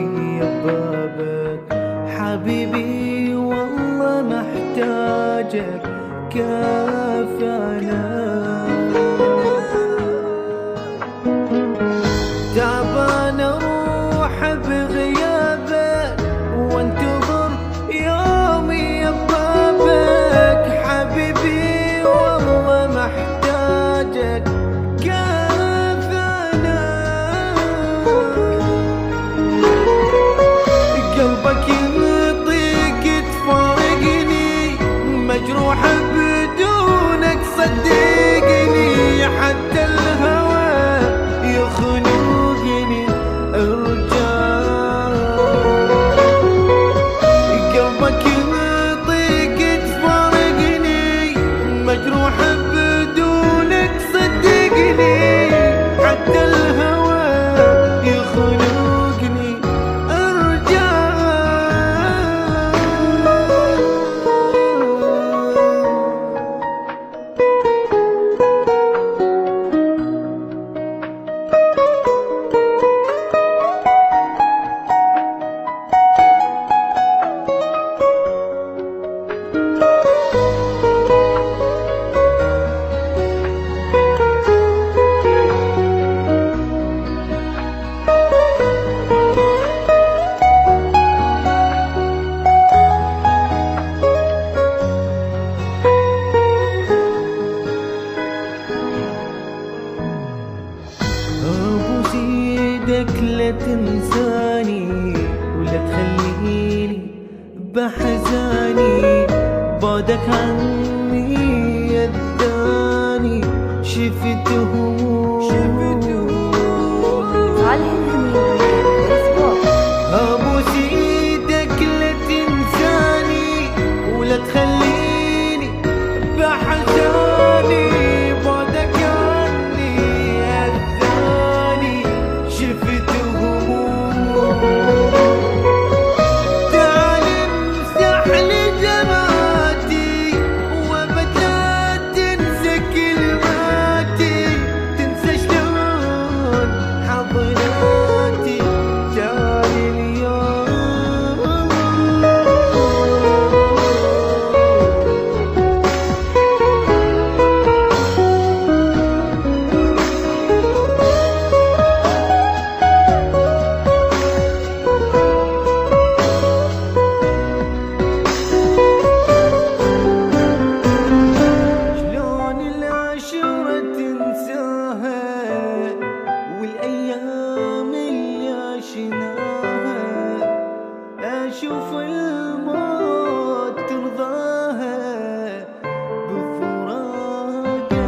يا بابك حبيبي والله محتاجك كافانا. تعبان اروح بغيابك وانتظر يومي يا بابك حبيبي والله محتاجك كافانا. قلبك ينطيك تفارقني مجروح بدونك صدقني حتى الهوى يخنقني ارجع. قلبك ينطيك تفارقني مجروح بدونك صدقني حتى الهوى يخنقني ارجع. ابوس ايدك لا تنساني ولا تخليني بحزاني بعدك عني يداني شفت صالح الحميد فيسبوك. ابوس ايدك لا تنساني ولا تخليني بحزاني بعدك عني اذاني شفت هموم. تعال امسح لي جماتي وابد لا تنسى كلماتي تنسى شلون حضناتي تعال شلون العشرة تنساها والأيام اللي عشناها أشوف الموت ترضاها بفراقها.